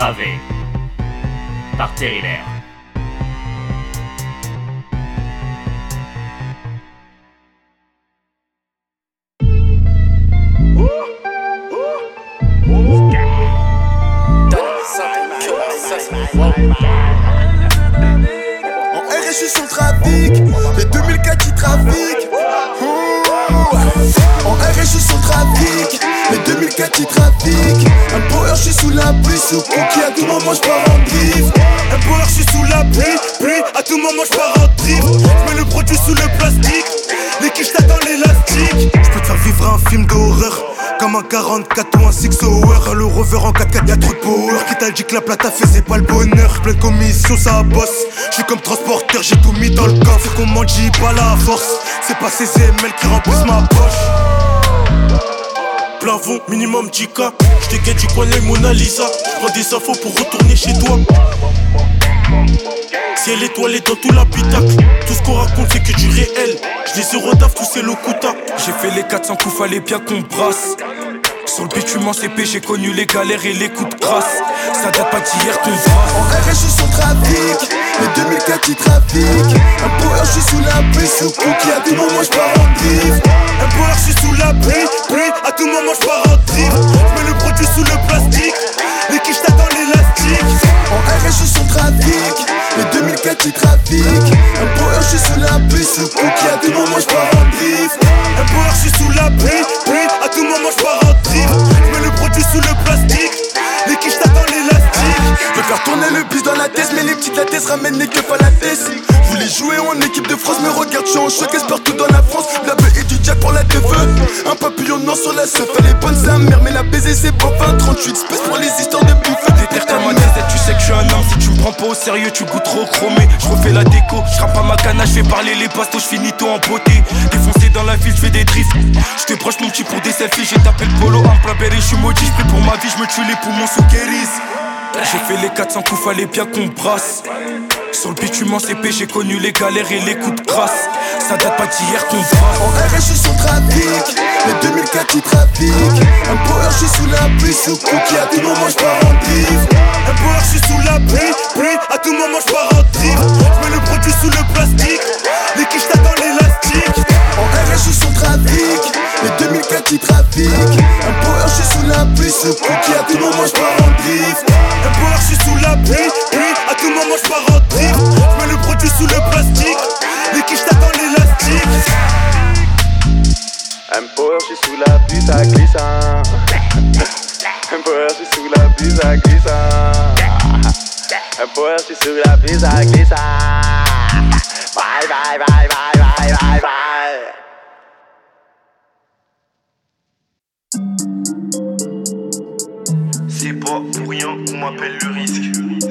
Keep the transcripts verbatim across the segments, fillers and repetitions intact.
Gravé par Terry Lair. En R S, je suis sur le trafic, les deux mille quatre qui trafiquent. En R S, je suis sur le trafic, les deux mille quatre qui trafiquent. Un power, je suis sous la pluie, sous cookie, à tout moment je pars en drift. Un power, je suis sous la pluie, pluie, à tout moment je pars en drift. Je mets le produit sous le plastique, les quiches dans l'élastique. Je peux te faire vivre un film d'horreur, comme un quarante-quatre ou un six hour. Le rover en quatre quatre, y'a trop de power. Qui t'a dit que la plata faisait pas le bonheur? Plein de commissions, ça bosse. J'suis comme transporteur, j'ai tout mis dans le coffre. C'est qu'on m'en dit pas la force, c'est pas ces M L qui remplissent ma poche. Plafond, minimum dix K. J't'inquiète du coin les Mona Lisa. J'prends des infos pour retourner chez toi. Ciel étoilé dans tout l'habitacle. Tout ce qu'on raconte c'est que du réel. J'les eurodaf, tous c'est l'Okuta. J'ai fait les quatre cents coups, fallait bien qu'on brasse. Sur le bitume en C P, j'ai connu les galères et les coups de crasse. Ça date pas d'hier qu'on brasse. En R S, je suis sur le trafic, les deux mille quatre qui trafiquent. Un power, je suis sous la pluie, sous cookie, à tout moment je pars en drift. Un power, je suis sous la pluie, pluie, à tout moment je pars en drift. Je mets le produit sous le plastique, les quiches dans l'élastique. En R S, je suis sur le trafic, les deux mille quatre qui trafiquent. Un power, je suis sous la pluie, sous cookie, à tout moment je pars en drift. Un power, je suis sous la pluie, pluie, à tout moment je pars en drift. Je mets le produit sous le plastique, les quiches dans l'élastique. Je veux faire tourner le bis dans la tête, mais les petites la tête ramènent les keufs à la tête. Je voulais jouer en équipe de France, mais regarde, je suis en choc, espère partout dans la France. La beuh et du jack pour la teuf. Un papillon noir sur la seuf, elle est bonne sa mère, mais la baiser c'est pas fin. Trente-huit espèces pour les histoires de bouffe. Déterre ta ma tête, tu sais que je suis un homme. Si tu me prends pas au sérieux, tu goûtes trop chromé. Je refais la déco, je rappe pas ma cana, je fais parler les bastos, je finis tout en beauté. Défoncé dans la ville, je fais des drifts. Je te broche mon petit pour des selfies, j'ai tapé le polo, un plat berry, je suis maudit, je prie pour ma vie, je me tue les poumons sous guérisse. J'ai fait les quatre cents coups, fallait bien qu'on brasse. Sur le bitume en C P, j'ai connu les galères et les coups de crasse. Ça date pas d'hier qu'on brasse. En R S, je suis sur le trafic, les deux mille quatre qui trafiquent. Un power, je suis sous la pluie, sous cookie, à tout moment je pars en drift. Un power, je suis sous la pluie, pluie, à tout moment je pars en drift. Je mets le produit sous le plastique, les quiches dans l'élastique. En R S, je suis sur le trafic, les deux mille quatre qui trafiquent. Un power, je suis sous la pluie, sous cookie, à tout moment je pars en drift. Un power, je suis sous la pluie, pluie, à tout moment je pars en drift. Je mets le produit sous le plastique, les quiches dans l'élastique. Un power, je suis sous la pluie, ça glisse. Un power, je suis sous la pluie, ça glisse. Un power, je suis sous la pluie, ça glisse. Bye, bye, bye, bye, bye, bye, bye. C'est pas pour rien qu'on m'appelle le risque.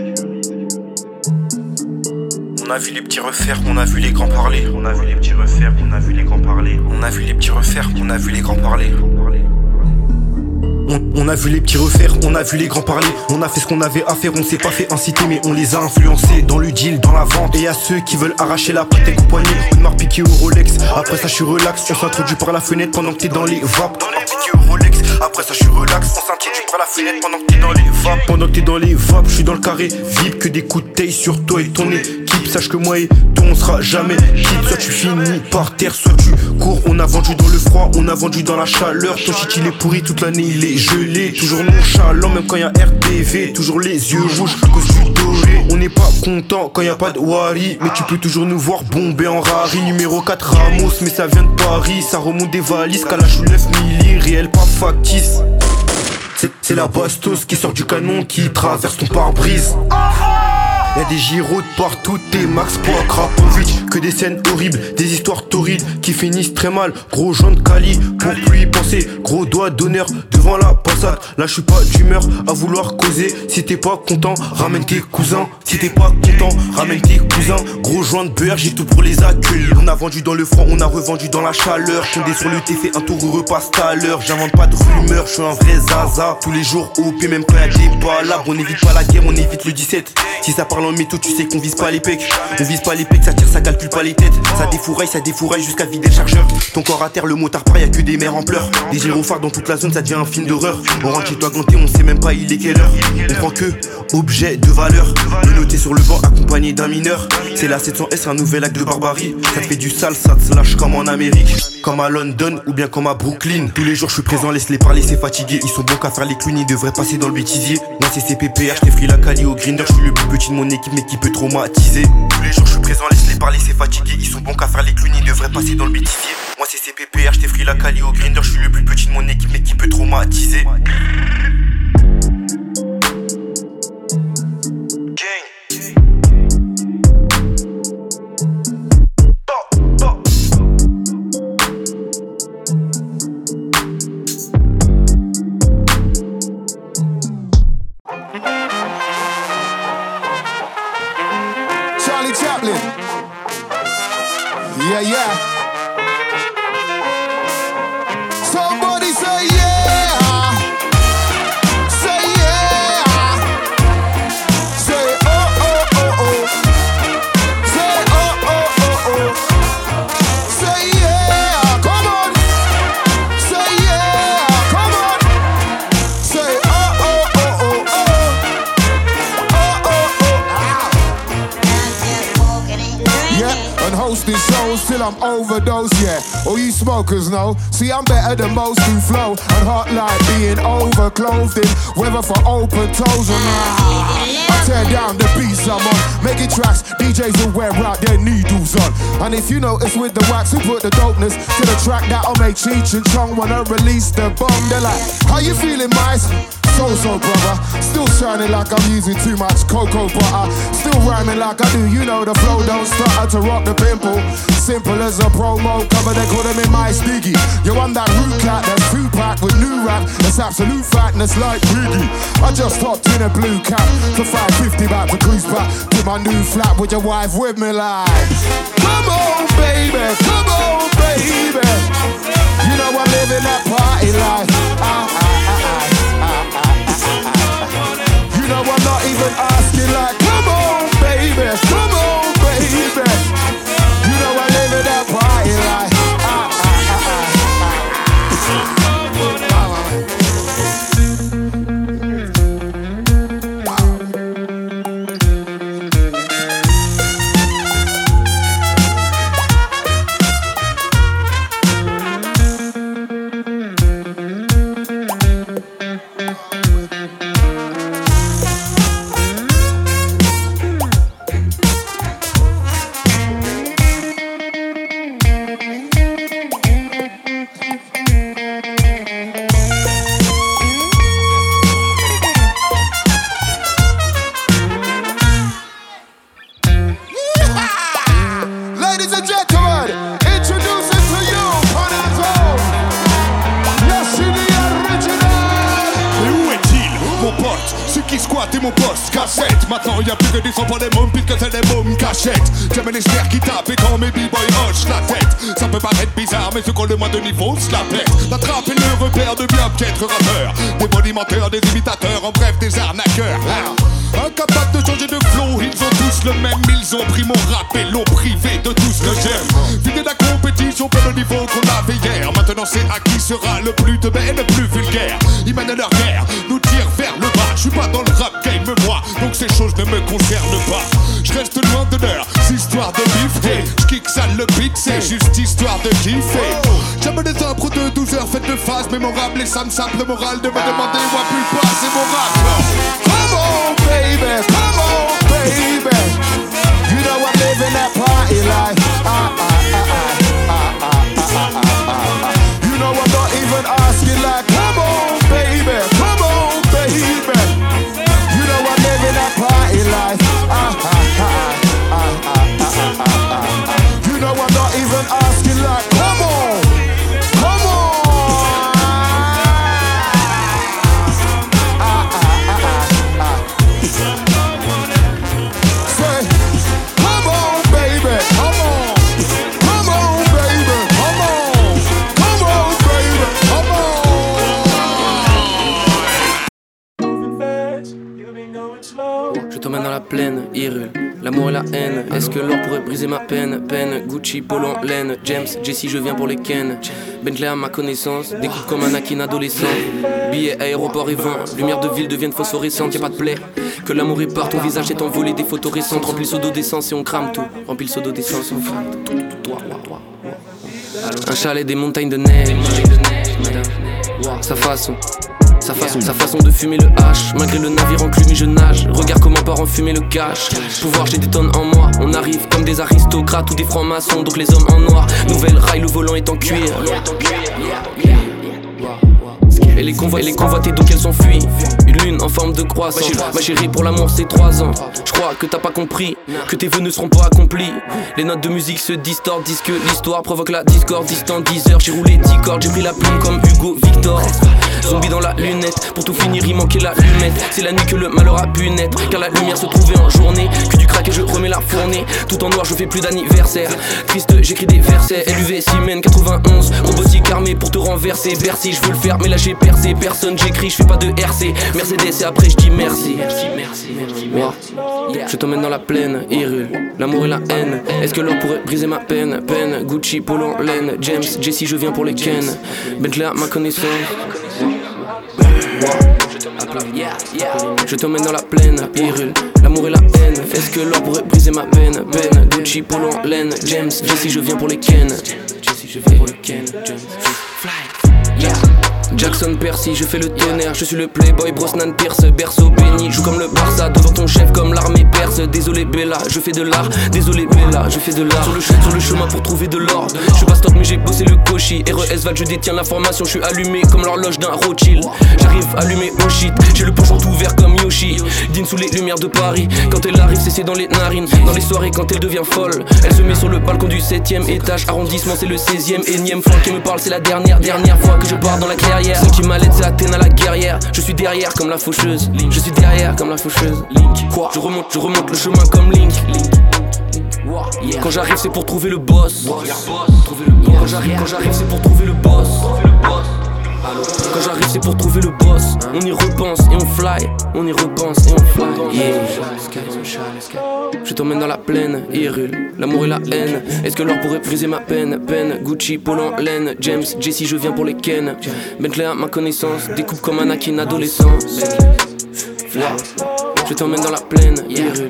On a vu les petits refaire, on a vu les grands parler. On a vu les petits refaire, on a vu les grands parler. On a vu les petits refaire, on a vu les grands parler. On, on a vu les petits refaire, on a vu les grands parler. On a fait ce qu'on avait à faire, on s'est pas fait inciter, mais on les a influencés dans le deal, dans la vente. Et à ceux qui veulent arracher la patek au poignet, une marque piquée au Rolex. Après ça je suis relax, on s'introduit par la fenêtre pendant que t'es dans les vapes. Piqué au Rolex, après ça je suis relax, on s'introduit par la fenêtre pendant que t'es dans les vapes. Pendant que t'es dans les vapes, je suis dans le carré, vip que des coups de taille sur toi et ton équipe. Sache que moi et toi on sera jamais quitte. Soit tu finis par terre, soit tu cours. On a vendu dans le froid, on a vendu dans la chaleur. Ton shit il est pourri, toute l'année il est gelé. Toujours nonchalant même quand y'a R T V. Toujours les yeux rouges à cause du doré. On n'est pas content quand y'a pas de Wari, mais tu peux toujours nous voir bomber en rari. Numéro quatre Ramos, mais ça vient de Paris. Ça remonte des valises, Kalash ou neuf milli, réel pas factice. C'est, c'est la bastos qui sort du canon, qui traverse ton pare-brise. Y'a des gyros de partout, des Max Poids, Krapovic. Que des scènes horribles, des histoires torrides qui finissent très mal. Gros Jean de Cali, pour plus y penser. Gros doigt d'honneur devant la passade. Là je suis pas d'humeur à vouloir causer. Si t'es pas content, ramène tes cousins. Si t'es pas content, ramène tes cousins. Gros joint de beurre, j'ai tout pour les accueillir. On a vendu dans le froid, on a revendu dans la chaleur. Condé sur le thé, fait un tour, repasse tout à l'heure. J'invente pas de rumeurs, je suis un vrai zaza. Tous les jours O P, même quand y'a des balades. On évite pas la guerre, on évite le dix-sept. Si ça parle en métaux, tu sais qu'on vise pas les pecs. On vise pas les pecs, ça tire, ça calcule pas les têtes. Ça défouraille, ça défouraille jusqu'à vider le chargeur. Ton corps à terre, le motard part, y'a que des mères en pleurs. Des gyrophares dans toute la zone, ça devient un film d'horreur. On rentre chez toi ganté, on sait même pas il est quelle heure. On prend que objet de valeur. Menotté sur le banc accompagné d'un mineur. C'est la sept cents S, un nouvel acte de barbarie. Ça te fait du sale, ça te slash comme en Amérique. Comme à London ou bien comme à Brooklyn. Tous les jours je suis présent, laisse-les parler, c'est fatigué. Ils sont bons qu'à faire les clowns, ils devraient passer dans le bêtisier. Moi c'est C P P R, j't'ai free la Cali au grinder. Je suis le plus petit de mon équipe mais qui peut traumatiser. Tous les jours je suis présent, laisse-les parler, c'est fatigué. Ils sont bons qu'à faire les clowns, ils devraient passer dans le bêtisier. Moi c'est C P P R, j't'ai free la Cali au grinder. Je suis le plus petit de mon équipe mais qui peut traumatiser. Yeah, yeah. Somebody say yeah. Say yeah. Say oh oh oh oh. Say oh oh oh oh. Say yeah. Come on. Say yeah. Come on. Say oh oh oh oh oh. Oh oh oh. Yeah, and hosting shows till I'm overdosed, yeah. All you smokers know, see I'm better than most who flow. And hot like being overclothed in, whether for open toes or not. I tear down the beats I'm on, making tracks, D Js will wear out their needles on. And if you notice with the wax, we put the dopeness to the track that'll make Cheech and Chong wanna release the bomb. They're like, how you feeling, mice? So-so, brother. Still shining like I'm using too much cocoa butter. Still rhyming like I do, you know the flow don't stutter to rock the pimple. Simple as a promo cover, they call them in my Stiggy. Yo, I'm that root cat that's two-pack with new rap. That's absolute fatness like Biggie. I just hopped in a blue cap for five fifty back for cruise back to my new flat with your wife with me like, come on, baby, come on, baby. You know I'm living that party life. Ah, ah, ah, ah. You know I'm not even asking like, come on baby, come on baby. You know I live in that party like, ah ah ah ah J'aime les snares qui tapent et quand mes b-boys hochent la tête. Ça peut paraître bizarre mais ceux qui ont le moins de niveau se la pètent. D'attraper le repère de bien piètre rappeurs, des bonimenteurs, des imitateurs, en bref des arnaqueurs. ah. Incapables de changer de flow, ils ont tous le même. Ils ont pris mon rap et l'ont privé de tout ce que j'aime. Vidé la compétition pour le niveau qu'on avait hier. Maintenant c'est à qui sera le plus teubé et le plus vulgaire. Ils mènent leur guerre, nous tirent vers le bas. Je suis pas dans le rap game moi, donc ces choses ne me concernent pas. Je reste loin de l'heure, c'est histoire de biffer. Je kick ça le beat, c'est juste histoire de kiffer. J'aime les impros de douze heures faites de phase mémorables. Et ça me simple moral de me demander où a pu le pas, c'est mon rap. Come on baby, come on baby. You know I'm living that party life. Ah ah ah ah ah ah ah ah. You know I'm not even asking like, come on baby, come on baby. You know I'm living that party life. Ah ah ah ah ah ah ah ah. You know I'm not even asking like, come on, come on. Ah ah ah ah. Je t'emmène dans la plaine, Hyrule, l'amour et la haine. Est-ce que l'or pourrait briser ma peine? Peine, Gucci, Polo en laine. James, Jessie, je viens pour les Ken. Bentley à ma connaissance, découpe comme un Akin adolescent. Billets, aéroport et vent, lumière de ville deviennent phosphorescentes. Y'a pas de plaie, que l'amour est partout. Ton visage est envolé des photos récentes. Remplis le seau d'eau d'essence et on crame tout. Remplis le seau d'eau d'essence et on crame tout. Un chalet, des montagnes de neige. Sa façon, sa façon, sa façon de fumer le hache. Malgré le navire enclume, je nage. Regarde comment part en fumée le cash. Pouvoir, j'ai des tonnes en moi. On arrive comme des aristocrates ou des francs-maçons. Donc les hommes en noir. Nouvelle rail, le volant est en cuir. Et les, convo- et les convoités donc elles s'enfuient. Une lune en forme de croissant. Ma chérie pour l'amour c'est trois ans. Je crois que t'as pas compris que tes vœux ne seront pas accomplis. Les notes de musique se distordent. Disent que l'histoire provoque la discorde. Distant dix heures, j'ai roulé dix cordes. J'ai pris la plume comme Hugo Victor. Zombie dans la lunette. Pour tout finir il manquait la lunette. C'est la nuit que le malheur a pu naître. Car la lumière se trouvait en journée. Que du crack et je remets la fournée. Tout en noir je fais plus d'anniversaire. Triste j'écris des versets. L U V Siemens quatre-vingt-onze. Robotique armée pour te renverser. Bercy je veux le faire mais là j'ai percé. Personne j'écris, je fais pas de R C. Mercedes et après je dis merci. Moi, je t'emmène dans la plaine, Hyrule, l'amour et la haine. Est-ce que l'or pourrait briser ma peine? Peine, Gucci, Polo en laine. James, Jessie, je viens pour les Ken. Bentley à ma connaissance. Je t'emmène dans la plaine, Hyrule, l'amour et la haine. Est-ce que l'or pourrait briser ma peine? Peine, Gucci, Polo en laine. James, Jessie, je viens pour les Ken. Jessie, je viens pour les Ken. Yeah. Jackson Percy, je fais le tonnerre, je suis le playboy Brosnan Pierce, berceau béni, joue comme le Barça, devant ton chef comme l'armée perse. Désolé Bella, je fais de l'art, désolé Bella, je fais de l'art. Sur le, sur le chemin pour trouver de l'or, je suis pas stock mais j'ai bossé le cochi. R E S Val, je détiens l'information, je suis allumé comme l'horloge d'un Rothschild. J'arrive allumé au shit, j'ai le pochon tout vert comme Yoshi. Dîne sous les lumières de Paris, quand elle arrive c'est dans les narines. Dans les soirées quand elle devient folle, elle se met sur le balcon du septième étage. Arrondissement c'est le seizième, énième fois qui me parle, c'est la dernière, dernière fois que je pars dans la clairière. Celle qui m'allaite c'est Athéna la guerrière. Je suis derrière comme la faucheuse. Je suis derrière comme la faucheuse. Quoi? Je remonte, je remonte le chemin comme Link. Quand j'arrive c'est pour trouver le boss. Quand j'arrive, quand j'arrive c'est pour trouver le boss. Quand j'arrive c'est pour trouver le boss. On y repense et on fly. On y repense et on fly. Yeah. Je t'emmène dans la plaine, Hyrule, l'amour et la haine. Est-ce que l'or pourrait briser ma peine? Peine, Gucci, Polo en laine. James, Jessie, je viens pour les Ken. Bentley à ma connaissance, découpe comme un Akin adolescent. Yeah. Je t'emmène dans la plaine, Hyrule.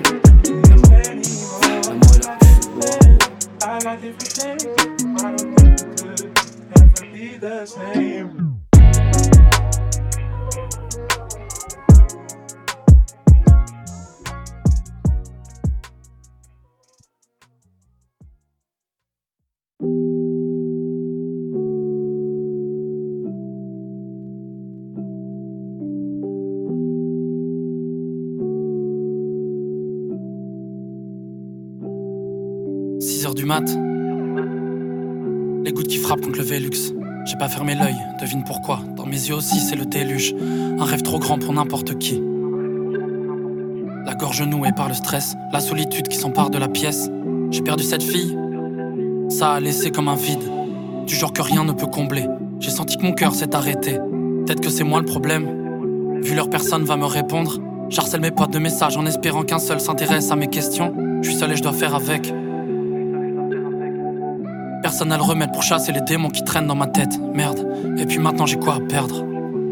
six heures du mat. Les gouttes qui frappent contre le Velux. J'ai pas fermé l'œil, devine pourquoi. Dans mes yeux aussi c'est le déluge. Un rêve trop grand pour n'importe qui. La gorge nouée par le stress, la solitude qui s'empare de la pièce. J'ai perdu cette fille, ça a laissé comme un vide. Du genre que rien ne peut combler. J'ai senti que mon cœur s'est arrêté. Peut-être que c'est moi le problème. Vu leur personne va me répondre. J'harcèle mes potes de messages en espérant qu'un seul s'intéresse à mes questions. Je suis seul et je dois faire avec. Personne n'a le remède pour chasser les démons qui traînent dans ma tête. Merde, et puis maintenant j'ai quoi à perdre?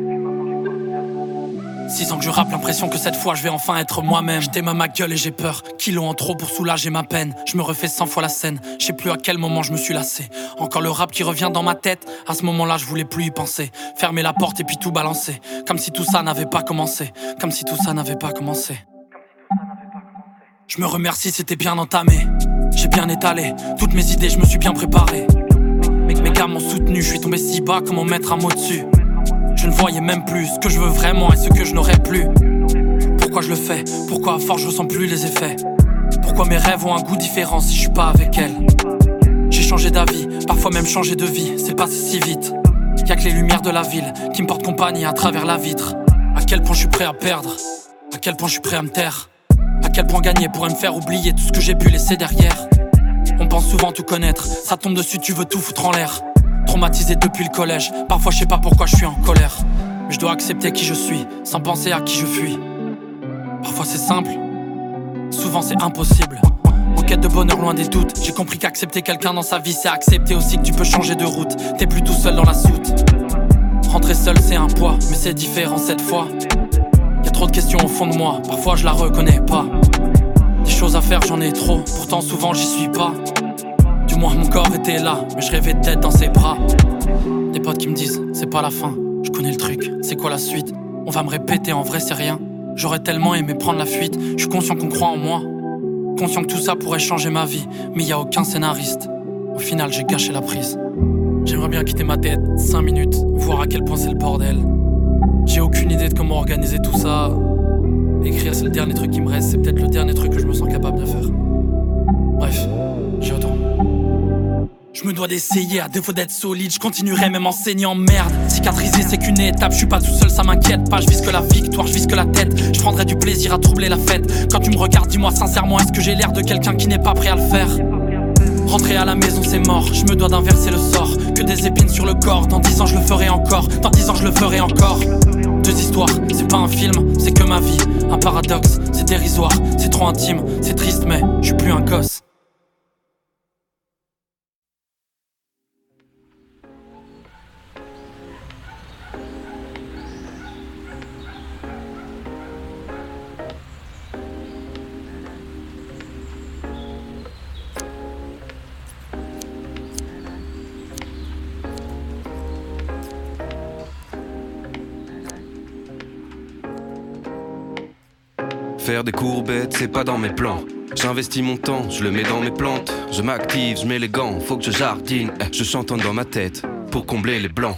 Six ans que je rappe, l'impression que cette fois je vais enfin être moi-même. Je déma ma gueule et j'ai peur, kilos en trop pour soulager ma peine. Je me refais cent fois la scène, je sais plus à quel moment je me suis lassé. Encore le rap qui revient dans ma tête, à ce moment-là je voulais plus y penser. Fermer la porte et puis tout balancer, comme si tout ça n'avait pas commencé. Comme si tout ça n'avait pas commencé. Je me remercie, c'était bien entamé. J'ai bien étalé, toutes mes idées, je me suis bien préparé. Mes, mes gars m'ont soutenu, je suis tombé si bas, comment mettre un mot dessus? Je ne voyais même plus ce que je veux vraiment et ce que je n'aurais plus. Pourquoi je le fais? Pourquoi à force je ressens plus les effets? Pourquoi mes rêves ont un goût différent si je suis pas avec elle? J'ai changé d'avis, parfois même changé de vie, c'est passé si vite. Y'a que les lumières de la ville qui me portent compagnie à travers la vitre. À quel point je suis prêt à perdre? À quel point je suis prêt à me taire? À quel point gagner pourrait me faire oublier tout ce que j'ai pu laisser derrière? On pense souvent tout connaître, ça tombe dessus, tu veux tout foutre en l'air. Traumatisé depuis le collège, parfois je sais pas pourquoi je suis en colère. Mais je dois accepter qui je suis, sans penser à qui je fuis. Parfois c'est simple, souvent c'est impossible. En quête de bonheur loin des doutes, j'ai compris qu'accepter quelqu'un dans sa vie, c'est accepter aussi que tu peux changer de route. T'es plus tout seul dans la soute. Rentrer seul c'est un poids, mais c'est différent cette fois. Y'a trop de questions au fond de moi, parfois je la reconnais pas. Des choses à faire j'en ai trop, pourtant souvent j'y suis pas. Du moins mon corps était là, mais je rêvais d'être dans ses bras. Des potes qui me disent, c'est pas la fin, je connais le truc, c'est quoi la suite? On va me répéter, en vrai c'est rien. J'aurais tellement aimé prendre la fuite, je suis conscient qu'on croit en moi. Conscient que tout ça pourrait changer ma vie, mais y a aucun scénariste. Au final j'ai gâché la prise. J'aimerais bien quitter ma tête, cinq minutes, voir à quel point c'est le bordel. J'ai aucune idée de comment organiser tout ça. Écrire c'est le dernier truc qui me reste, c'est peut-être le dernier truc que je me sens capable de faire. Bref, j'y retourne. Je me dois d'essayer, à défaut d'être solide, je continuerai même en saignant, merde. Cicatriser c'est qu'une étape, je suis pas tout seul, ça m'inquiète pas. Je vise que la victoire, je vise que la tête. Je prendrai du plaisir à troubler la fête. Quand tu me regardes, dis-moi sincèrement, est-ce que j'ai l'air de quelqu'un qui n'est pas prêt à le faire? Rentrer à la maison c'est mort, je me dois d'inverser le sort. Que des épines sur le corps, dans dix ans je le ferai encore. Dans dix ans je le ferai encore. Deux histoires, c'est pas un film, c'est que ma vie. Un paradoxe, c'est dérisoire, c'est trop intime. C'est triste mais je suis plus un gosse. Faire des courbettes, c'est pas dans mes plans. J'investis mon temps, je le mets dans mes plantes. Je m'active, je mets les gants, faut que je jardine. Je chantonne dans ma tête, pour combler les blancs.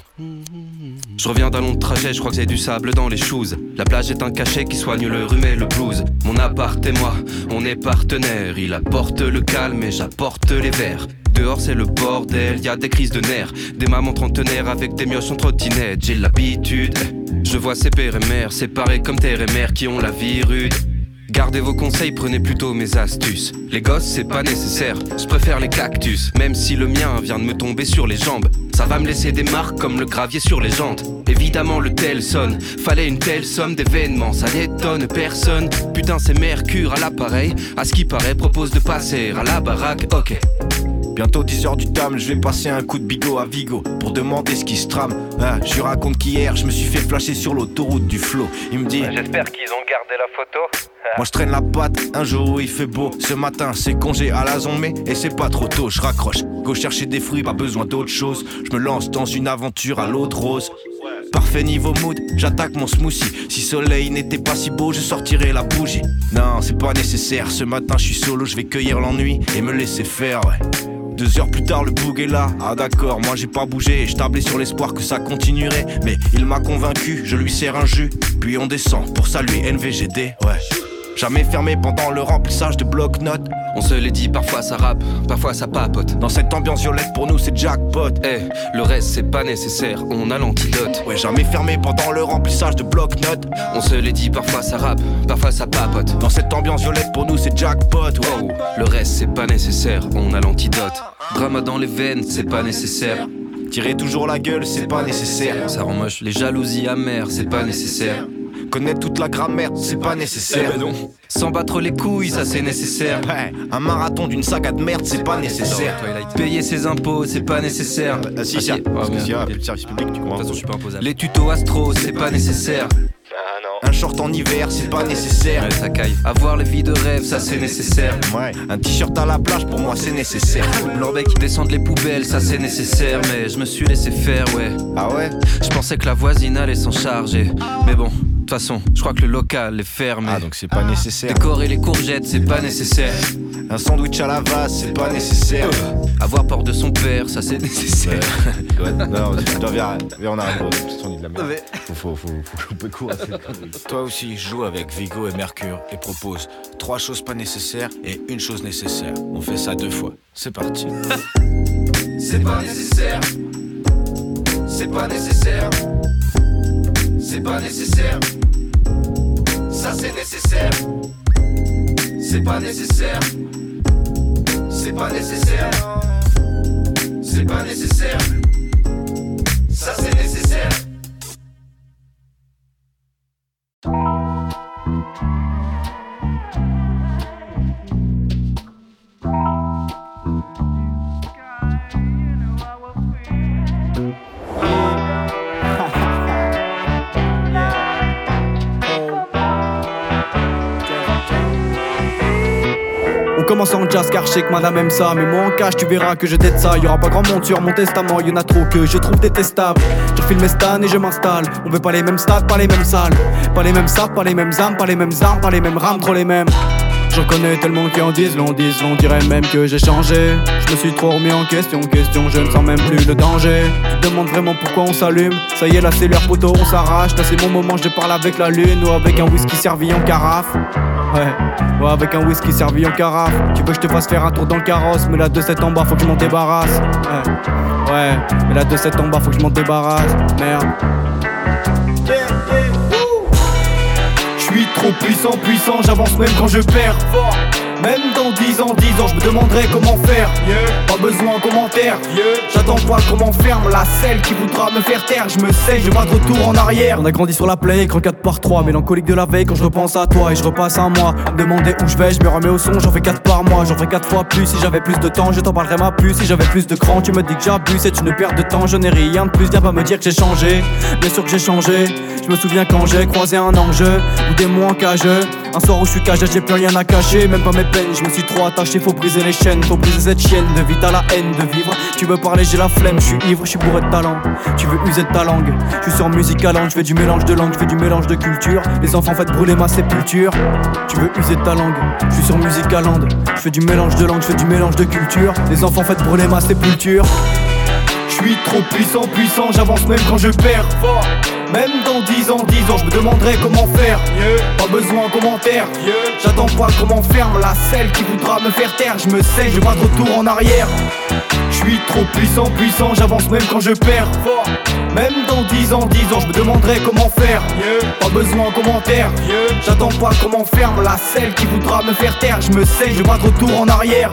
Je reviens d'un long trajet, je crois que j'ai du sable dans les shoes. La plage est un cachet qui soigne le rhume et le blues. Mon appart et moi, on est partenaires. Il apporte le calme et j'apporte les verres. Dehors c'est le bordel, y a des crises de nerfs. Des mamans trentenaires avec des mioches en trottinette. J'ai l'habitude, je vois ces pères et mères séparés comme terre et mère qui ont la vie rude. Gardez vos conseils, prenez plutôt mes astuces. Les gosses c'est pas nécessaire, je préfère les cactus. Même si le mien vient de me tomber sur les jambes, ça va me laisser des marques comme le gravier sur les jantes. Évidemment le tel sonne, fallait une telle somme d'événements. Ça n'étonne personne, putain c'est Mercure à l'appareil. À ce qui paraît propose de passer à la baraque, ok. Bientôt dix heures du tam, je vais passer un coup de bigot à Vigo pour demander ce qui se trame. Ah, je lui raconte qu'hier je me suis fait flasher sur l'autoroute du flow. Il me dit, j'espère qu'ils ont gardé la photo. Moi je traîne la patte, un jour où il fait beau. Ce matin c'est congé à la zone mais et c'est pas trop tôt, je raccroche. Go chercher des fruits, pas besoin d'autre chose. Je me lance dans une aventure à l'eau de rose. Parfait niveau mood, j'attaque mon smoothie. Si soleil n'était pas si beau, je sortirais la bougie. Non, c'est pas nécessaire, ce matin je suis solo, je vais cueillir l'ennui et me laisser faire, ouais. Deux heures plus tard le boug est là, ah d'accord, moi j'ai pas bougé. Je tablais sur l'espoir que ça continuerait, mais il m'a convaincu, je lui sers un jus. Puis on descend pour saluer N V G D, ouais. Jamais fermé pendant le remplissage de bloc-notes. On se l'est dit, parfois ça rappe, parfois ça papote. Dans cette ambiance violette pour nous c'est jackpot. Eh, hey, le reste c'est pas nécessaire, on a l'antidote. Ouais, jamais fermé pendant le remplissage de bloc-notes. On se l'est dit, parfois ça rappe, parfois ça papote. Dans cette ambiance violette pour nous c'est jackpot, ouais. Oh, le reste c'est pas nécessaire, on a l'antidote. Drama dans les veines, c'est pas nécessaire. Tirer toujours la gueule, c'est pas nécessaire. Ça rend moche, les jalousies amères, c'est pas nécessaire. Connaître toute la grammaire, c'est pas nécessaire. Eh ben non. S'en battre les couilles, ça c'est nécessaire. Ouais, un marathon d'une saga de merde, c'est pas nécessaire. Payer ses impôts, c'est pas nécessaire. Ah si, si, parce que s'il y a plus de service public, tu comprends. De toute façon, je suis pas imposable. Les tutos astro, c'est pas nécessaire. Ah non. Un short en hiver, c'est pas nécessaire. Ouais, ça caille. Avoir les vies de rêve, ça c'est nécessaire. Ouais, un t-shirt à la plage, pour moi c'est nécessaire. Blanc-bec, descendre les poubelles, ça c'est nécessaire. Mais je me suis laissé faire, ouais. Ah ouais? Je pensais que la voisine allait s'en charger. Mais bon, de toute façon, je crois que le local est fermé. Ah donc c'est pas nécessaire. Décorer les courgettes, c'est pas nécessaire. Un sandwich à la vase, c'est pas nécessaire. euh, Avoir peur de son père, ça c'est nécessaire. Ouais, ouais. Non, non, viens, viens, on arrête. On dit de la merde. Faut, faut, faut, faut couper court à cette connerie. Toi aussi, joue avec Vigo et Mercure et propose trois choses pas nécessaires et une chose nécessaire. On fait ça deux fois. C'est parti. C'est pas nécessaire. C'est pas nécessaire. C'est pas nécessaire. Ça c'est nécessaire. C'est pas nécessaire. C'est pas nécessaire. C'est pas nécessaire. Ça c'est nécessaire. commence en jazz car je sais que madame aime ça. Mais moi en cash tu verras que je t'aide ça. Y'aura pas grand monde sur mon testament, y'en a trop que je trouve détestable. Je filme mes stans et je m'installe. On veut pas les mêmes stats, pas les mêmes salles. Pas les mêmes sacs, pas les mêmes âmes, pas les mêmes armes, pas les mêmes rames, trop les mêmes. J'en connais tellement qui en disent, l'on disent, l'on dirait même que j'ai changé. Je me suis trop remis en question, question, je ne sens même plus le danger. Tu te demandes vraiment pourquoi on s'allume. Ça y est là c'est l'heure poteau, on s'arrache. Là c'est mon moment, je parle avec la lune. Ou avec un whisky servi en carafe. Ouais, ouais avec un whisky servi en carafe. Tu veux que je te fasse faire un tour dans le carrosse. Mais la deux sept en bas faut que je m'en débarrasse. Ouais, ouais, mais la deux sept en bas faut que je m'en débarrasse. Merde. Je suis trop puissant, puissant, j'avance même quand je perds. Même dans dix ans, dix ans, je me demanderai comment faire. Yeah. Pas besoin de commentaires. Yeah. J'attends pas qu'on m'enferme la selle qui voudra me faire taire. Je me sais, je pas de retour en arrière. On a grandi sur la play, écran quatre par trois. Mélancolique de la veille quand je repense à toi. Et je repasse un mois à me demander où je vais. Je me remets au son, j'en fais quatre par mois. J'en ferai quatre fois plus si j'avais plus de temps. Je t'en parlerai ma puce si j'avais plus de cran. Tu me dis que j'abuse, c'est une perte de temps. Je n'ai rien de plus, viens pas me dire que j'ai changé. Bien sûr que j'ai changé. Je me souviens quand j'ai croisé un enjeu ou des mots en cageux. Un soir où je suis cagé, j'ai plus rien à cacher. Même pas mes peines, je me suis trop attaché. Faut briser les chaînes, faut briser cette chienne. De vite à la haine, de vivre. Tu veux parler, j'ai la flemme, je suis ivre, je suis bourré de talent. Tu veux user de ta langue, je suis sur Musicaland. Je fais du mélange de langue, je fais du mélange de culture. Les enfants faites brûler ma sépulture. Tu veux user de ta langue, je suis sur Musicaland. Je fais du mélange de langue, je fais du mélange de culture. Les enfants faites brûler ma sépulture. Je suis trop puissant, puissant, j'avance même quand je perds. Même dans dix ans, dix ans, je me demanderai comment faire. Yeah. Pas besoin de commentaires. Yeah. J'attends pas qu'on m'enferme la selle qui voudra me faire taire. Je me sais, j'ai pas de retour en arrière. Je suis trop puissant, puissant, j'avance même quand je perds. Même dans dix ans, dix ans, je me demanderai comment faire. Yeah. Pas besoin de commentaires. Yeah. J'attends pas qu'on m'enferme la selle qui voudra me faire taire. Je me sais, j'ai pas de retour en arrière.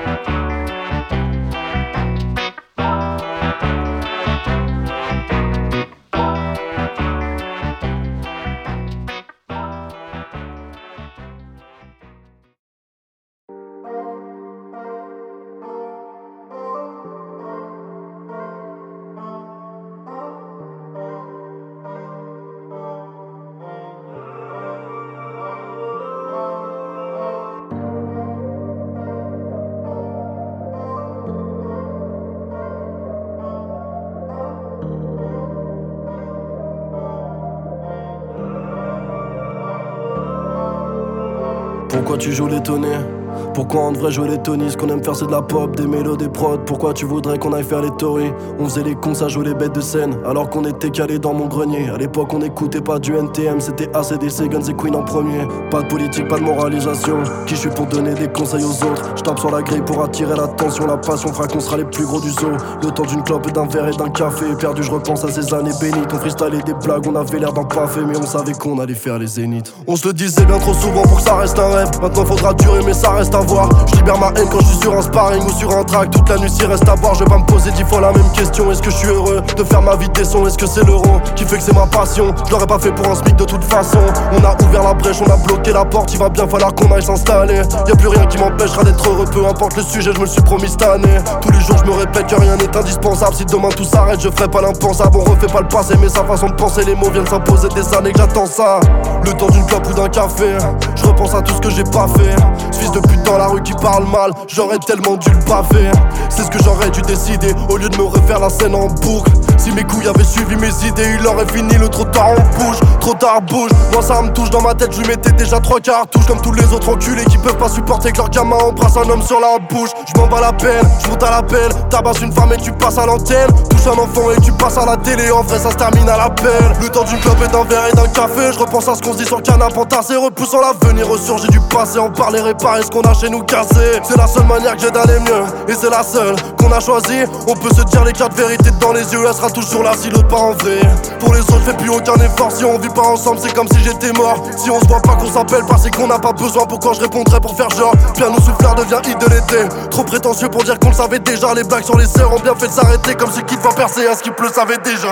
Pourquoi tu joues l'étonné? Pourquoi on devrait jouer les Tony? Ce qu'on aime faire c'est de la pop, des mélos, des prods. Pourquoi tu voudrais qu'on aille faire les tories? On faisait les cons, ça jouait les bêtes de scène alors qu'on était calés dans mon grenier. À l'époque on écoutait pas du N T M, c'était A C D C, Guns et Queen en premier. Pas de politique, pas de moralisation. Qui je suis pour donner des conseils aux autres? Je tape sur la grille pour attirer l'attention. La passion fera qu'on sera les plus gros du zoo. Le temps d'une clope et d'un verre et d'un café. Perdu je repense à ces années bénites. On freestylait des blagues, on avait l'air d'un pas fait. Mais on savait qu'on allait faire les zéniths. On se le disait bien trop souvent pour que ça reste un rêve. Maintenant faudra durer mais ça reste à voir. Je libère ma haine quand je suis sur un sparring ou sur un track. Toute la nuit s'il reste à boire, je vais pas me poser dix fois la même question. Est-ce que je suis heureux de faire ma vie des sons? Est-ce que c'est l'euro qui fait que c'est ma passion? Je l'aurais pas fait pour un SMIC de toute façon. On a ouvert la brèche, on a bloqué la porte. Il va bien falloir qu'on aille s'installer. Y'a plus rien qui m'empêchera d'être heureux, peu importe le sujet, je me le suis promis cette année. Tous les jours je me répète que rien n'est indispensable. Si demain tout s'arrête, je ferai pas l'impensable. On refait pas le passé mais sa façon de penser. Les mots viennent s'imposer des années que j'attends ça. Le temps d'une clope ou d'un café. Je repense à tout ce que j'ai pas fait. Ce fils de pute dans la rue qui parle mal, j'aurais tellement dû le paver. C'est ce que j'aurais dû décider au lieu de me refaire la scène en boucle. Si mes couilles avaient suivi mes idées, il aurait fini le trottoir en bouge. Trop tard bouge, moi ça me touche dans ma tête, je lui mettais déjà trois quarts touche. Comme tous les autres enculés qui peuvent pas supporter que leur gamin embrasse un homme sur la bouche. Je m'en bats la peine, je monte à l'appel. Tabasse une femme et tu passes à l'antenne. Touche un enfant et tu passes à la télé. En vrai ça se termine à l'appel. Le temps d'une clope et d'un verre et d'un café. Je repense à ce qu'on se dit sur le canapé entassé. Repoussant l'avenir, ressurgit du passé. En parler, réparer ce qu'on a chez nous cassé. C'est la seule manière que j'ai d'aller mieux, et c'est la seule qu'on a choisie. On peut se dire les quatre vérités dans les yeux. Elle sera toujours là si l'autre pas en vrai. Pour les autres, je fais plus aucun effort. Si on vit pas ensemble, c'est comme si j'étais mort. Si on se voit pas, qu'on s'appelle pas, c'est qu'on n'a pas besoin. Pourquoi je répondrais pour faire genre? Bien nous souffleur devient hit de l'été. Trop prétentieux pour dire qu'on le savait déjà. Les blagues sur les sœurs ont bien fait de s'arrêter. Comme si Kid va percer à ce qu'il le savait déjà.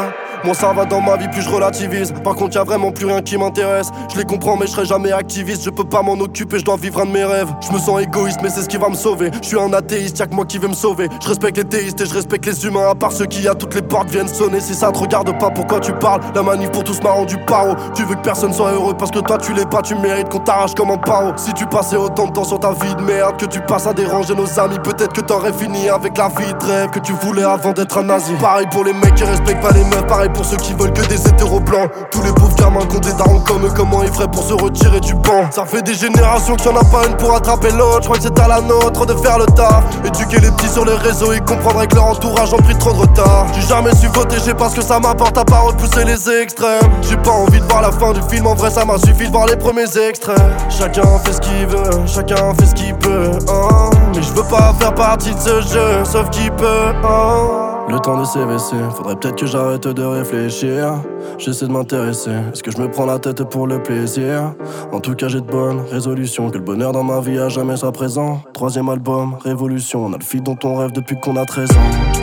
Moins ça va dans ma vie, plus je relativise. Par contre y'a vraiment plus rien qui m'intéresse. Je les comprends mais je serai jamais activiste. Je peux pas m'en occuper, je dois vivre un de mes rêves. Je me sens égoïste mais c'est ce qui va me sauver. Je suis un athéiste, y'a que moi qui vais me sauver. Je respecte les théistes et je respecte les humains. À part ceux qui à toutes les portes viennent sonner. Si ça te regarde pas, pourquoi tu parles? La manif pour tous m'a rendu paro. Tu veux que personne soit heureux parce que toi tu l'es pas. Tu mérites qu'on t'arrache comme un paro. Si tu passais autant de temps sur ta vie de merde, que tu passes à déranger nos amis, peut-être que t'aurais fini avec la vie de rêve que tu voulais avant d'être un nazi. Pareil pour les mecs qui respectent pas les meufs. Pareil pour ceux qui veulent que des hétéros blancs. Tous les pauvres gamins qui ont des darons comme eux, comment ils feraient pour se retirer du banc? Ça fait des générations que y'en a pas une pour attraper l'autre. Je crois que c'est à la nôtre de faire le taf. Éduquer les petits sur les réseaux, ils comprendraient que leur entourage ont pris trop de retard. J'ai jamais su voter, je sais pas ce que ça m'apporte à part repousser les extrêmes. J'ai pas envie de voir la fin du film, en vrai ça m'a suffi de voir les premiers extraits. Chacun fait ce qu'il veut, chacun fait ce qu'il peut, hein. Mais je veux pas faire partie de ce jeu, sauf qui peut, hein. Le temps de s'E V C, faudrait peut-être que j'arrête de réfléchir. J'essaie de m'intéresser, est-ce que je me prends la tête pour le plaisir? En tout cas j'ai de bonnes résolutions, que le bonheur dans ma vie à jamais soit présent. Troisième album, Révolution, on a le feat dont on rêve depuis qu'on a treize ans.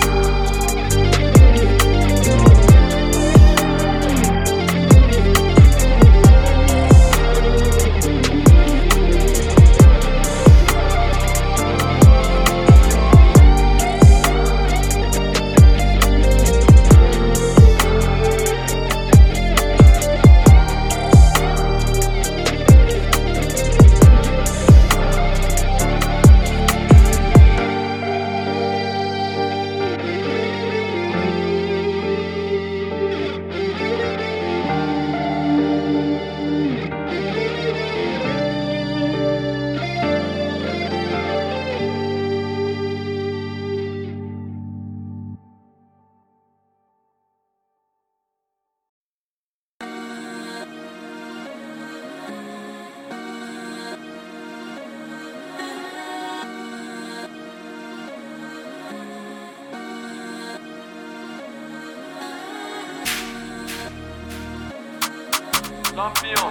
Lampion.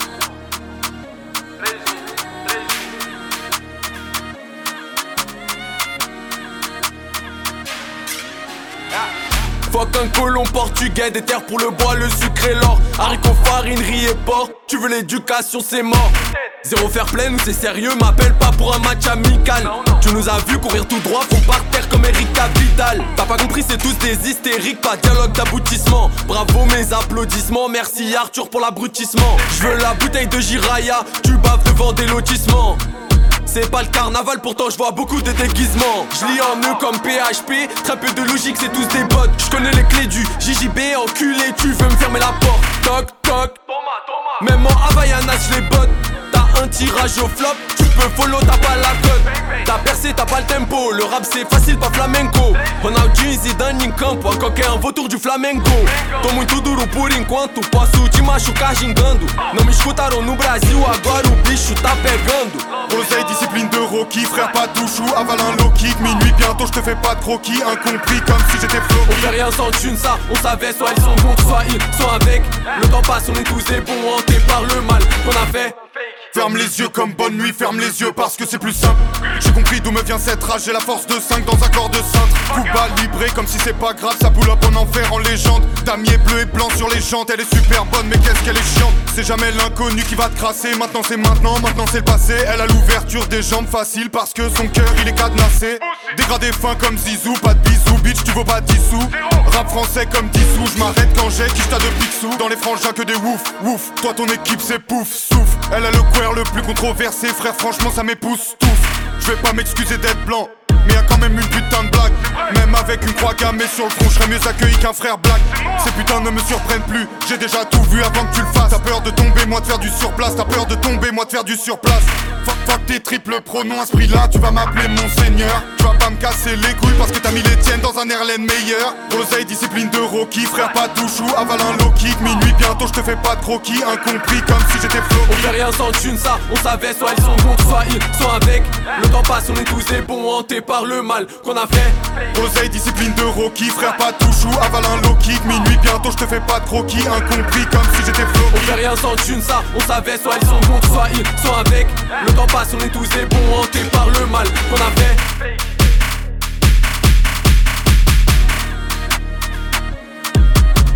Fuck un colon portugais, des terres pour le bois, le sucre et l'or. Haricots, farine, riz et porc. Tu veux l'éducation, c'est mort. Zéro fair play, nous c'est sérieux, m'appelle pas pour un match amical. Non, non. Tu nous as vu courir tout droit, fond par terre comme Eric Capital. T'as pas compris, c'est tous des hystériques, pas dialogue d'aboutissement. Bravo, mes applaudissements, merci Arthur pour l'abrutissement. Je veux la bouteille de Jiraya, tu baves devant des lotissements. C'est pas le carnaval, pourtant je vois beaucoup de déguisements. Je lis en eux comme P H P, très peu de logique, c'est tous des bots. Je connais les clés du J J B, enculé, tu veux me fermer la porte. Toc toc, même en Havaianas je les botte. T'as un tirage au flop, tu peux follow, t'as pas la cote. T'as percé, t'as pas le tempo, le rap c'est facile, pas flamenco. Ronaldinho Zidane em campo, a qualquer um vautour du Flamengo. Tô muito duro por enquanto, posso te machucar gingando. Não me escutaram no Brasil, agora o bicho tá pegando. Oseille, discipline de Rocky, frère pas touche ou avale un low kick. Minuit bientôt, je te fais pas de croquis, incompris comme si j'étais floqué. On fait rien sans thune, ça, on savait, soit ils sont contre, soit ils sont avec. Le temps passe, on est tous des bons, hantés par le mal qu'on a fait. Ferme les yeux comme bonne nuit, ferme les yeux parce que c'est plus simple. J'ai compris d'où me vient cette rage, j'ai la force de cinq dans un corps de cintre. Coup bas libré comme si c'est pas grave, ça pull up en enfer en légende. Damier bleu et blanc sur les jantes, elle est super bonne mais qu'est-ce qu'elle est chiante. C'est jamais l'inconnu qui va te crasser, maintenant c'est maintenant, maintenant c'est le passé. Elle a l'ouverture des jambes facile parce que son cœur il est cadenassé. Dégradé fin comme Zizou, pas de bisous, bitch tu vaux pas dix sous. Rap français comme dix sous, j'm'arrête quand j'ai qui j't'a de pixou. Dans les frangins que des wouf, wouf, toi ton équipe c'est pouf, souffle. Elle a le queer le plus controversé, frère franchement ça m'époustoufle. Je vais pas m'excuser d'être blanc, mais y'a quand même une putain de blague. Même avec une croix gammée sur le front, je serais mieux accueilli qu'un frère black. Ces putains ne me surprennent plus, j'ai déjà tout vu avant que tu le fasses. T'as peur de tomber, moi de faire du surplace. T'as peur de tomber, moi de faire du surplace. Fuck, fuck tes triples pronoms, à ce prix-là, tu vas m'appeler monseigneur. Tu vas pas me casser les couilles parce que t'as mis les tiennes dans un airline meilleur. Oseille, discipline de Rocky, frère pas touche ou avale un low kick. Minuit bientôt, je te fais pas de croquis, incompris comme si j'étais floqué. On fait rien sans thune, ça, on savait, soit ils sont contre, soit ils sont avec. Le temps passe, on est tous des bons, hantés par le mal qu'on a fait. Oseille, discipline de Rocky, frère pas touche ou avale un low kick. Minuit bientôt, je te fais pas de croquis, incompris comme si j'étais floqué. On fait rien sans thune, ça, on savait, soit ils sont contre, soit ils sont avec. Le temps passe, on est tous des bons, hantés par le mal qu'on a fait.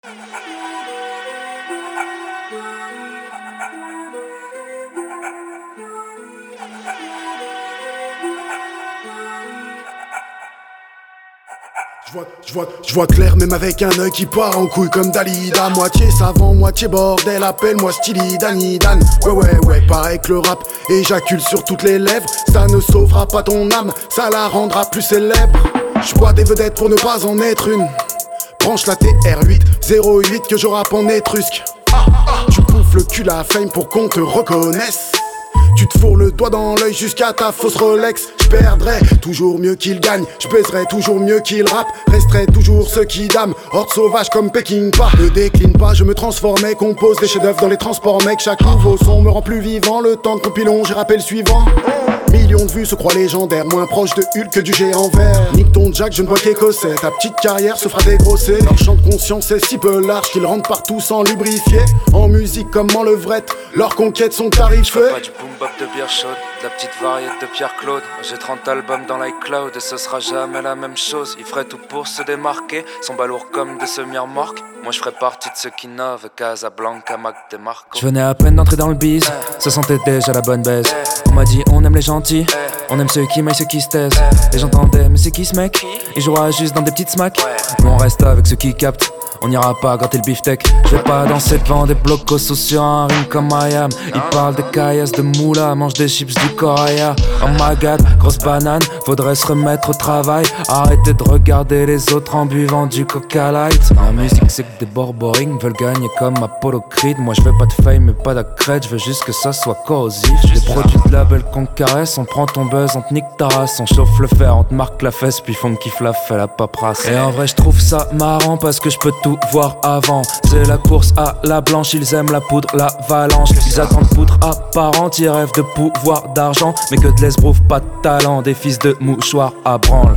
Je vois, je vois clair même avec un œil qui part en couille comme Dalida. Moitié savant, moitié bordel, appelle-moi Stili Danny Dan. Ouais ouais ouais, pareil que le rap éjacule sur toutes les lèvres. Ça ne sauvera pas ton âme, ça la rendra plus célèbre. Je bois des vedettes pour ne pas en être une. Branche la T R huit zéro huit que je rappe en étrusque. Tu bouffes le cul à fame pour qu'on te reconnaisse. Tu te fourres le doigt dans l'œil jusqu'à ta fausse Rolex. J'perdrai toujours mieux qu'il gagne, j'baiserai toujours mieux qu'il rappe. Resterai toujours ceux qui dame, horde sauvage comme Peking pas. Ne décline pas, je me transformais, compose des chefs-d'œuvre dans les transports mec. Chaque nouveau son me rend plus vivant, le temps de compilon, j'ai rappelé le suivant. Millions de vues se croient légendaires, moins proche de Hulk que du géant vert. Nique ton Jack, je ne vois qu'écossais, ta petite carrière se fera dégrosser. Leur champ de conscience est si peu large qu'ils rentrent partout sans lubrifier. En musique comme en levrette, leurs conquêtes sont tarifées. Pas du boom bap de bière chaude, de la petite variette de Pierre-Claude. J'ai trente albums dans l'iCloud et ce sera jamais la même chose. Ils feraient tout pour se démarquer, sont balourds comme des semi-remorques. Moi je ferais partie de ceux qui innovent, Casablanca, Mac DeMarco. Je venais à peine d'entrer dans le biz, ça sentait déjà la bonne baisse. On m'a dit on aime les gentils, on aime ceux qui maillent, ceux qui se taisent. Et j'entendais mais c'est qui ce mec? Il jouera juste dans des petites smacks. Nous on reste avec ceux qui captent. On n'ira pas gratter le beefsteak. Je vais pas danser devant des blocos sur un ring comme I am. Ils parlent de caillasse, de moula, mange des chips du Coraya. Oh my god, grosse banane, faudrait se remettre au travail. Arrêtez de regarder les autres en buvant du Coca Light. La musique c'est que des borborings veulent gagner comme Apollo Creed. Moi je veux pas de fame mais pas d'accred, je veux juste que ça soit corrosif. Des produits de label qu'on caresse, on prend ton buzz, on te nique ta race. On chauffe le fer, on te marque la fesse, puis font me kiffe la fait la paperasse. Et en vrai je trouve ça marrant parce que je peux tout voir avant. C'est la course à la blanche, ils aiment la poudre, l'avalanche. Ils attendent poudre apparente, ils rêvent de pouvoir, d'argent. Mais que de l'esbrouf, pas de talent, des fils de mouchoirs à branle.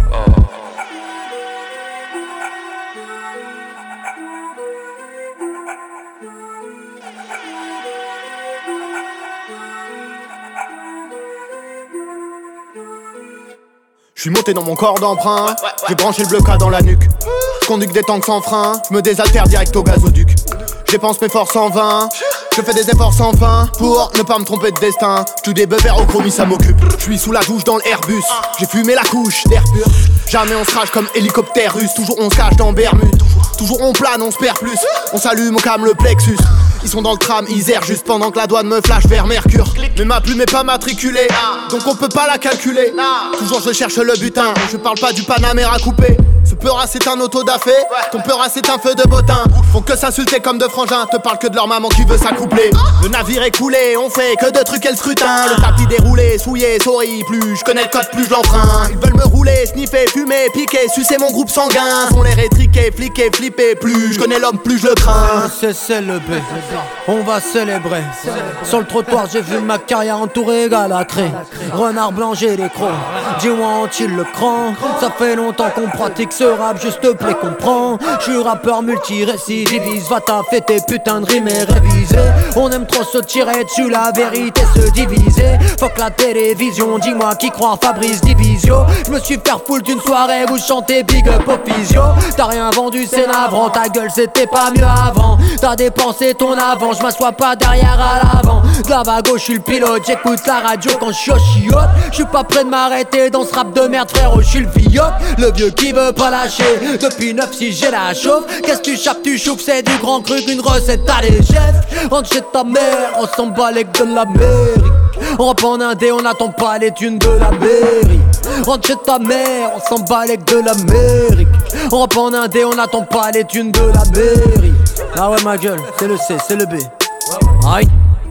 J'suis monté dans mon corps d'emprunt, j'ai branché le bleu-K dans la nuque. J'conduis des tanks sans frein, j'me désaltère direct au gazoduc. J'dépense mes forces en vain, je fais des efforts sans fin pour ne pas me tromper de destin. J'tue des bœufs verts au chromie, ça m'occupe. J'suis sous la douche dans l'Airbus, j'ai fumé la couche d'air pur. Jamais on se rage comme hélicoptère russe, toujours on se cache dans Bermude. Toujours on plane, on se perd plus, on s'allume, on calme le plexus. Ils sont dans le tram, ils errent juste pendant que la douane me flash vers Mercure. Mais ma plume est pas matriculée, donc on peut pas la calculer. Toujours je cherche le butin, je parle pas du Panamera coupé. Ce peura c'est un auto da fé, ton peura c'est un feu de bottin. Font que s'insulter comme de frangins, te parle que de leur maman qui veut s'accoupler. Le navire est coulé, on fait que de trucs et le scrutin. Le tapis déroulé, souillé, sorry, plus je connais le code, plus je l'enfreins. Ils veulent me rouler, sniffer, fumer, piquer, sucer mon groupe sanguin. Sont les rétriqués, fliqués, flippés, plus je connais l'homme, plus je le crains. C'est le B, on va célébrer. Sur le trottoir j'ai vu ma carrière entourée galacrée. Renard blanc j'ai les crocs, dis-moi ont-ils le cran. Ça fait longtemps qu'on pratique ce rap, juste te plaît comprends. J'suis rappeur multi-récidiviste, va taffer tes putains de rimes et réviser. On aime trop se tirer dessus, la vérité se diviser. Fuck la télévision, dis-moi qui croit Fabrice Divisio. J'me suis faire full d'une soirée, vous chantez big up au physio. T'as rien vendu, c'est navrant, ta gueule c'était pas mieux avant. T'as dépensé ton avant, j'm'assois pas derrière à l'avant. De la à gauche, j'suis le pilote, j'écoute la radio quand j'suis au chiotte. J'suis pas prêt de m'arrêter dans ce rap de merde frérot, j'suis le vieillot. Le vieux qui veut pas lâcher, depuis neuf si j'ai la chauffe. Qu'est-ce que tu chapes, tu chouffes, c'est du grand cru qu'une recette à les chefs. Rentre chez ta mère, on s'en bat les de l'Amérique. On rappe en indé, on n'attend pas les thunes de la mairie. Rentre chez ta mère, on s'en bat les de l'Amérique. On rappe en indé, on n'attend pas les thunes de la mairie. Ah ouais ma gueule, c'est le C, c'est le B. Aïe.